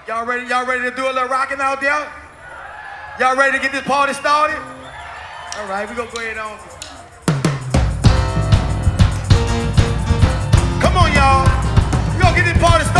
Y'all ready? Y'all ready to do a little rocking out there? Y'all ready to get this party started? All right, we gonna go ahead on. Come on, y'all. We gonna get this party started.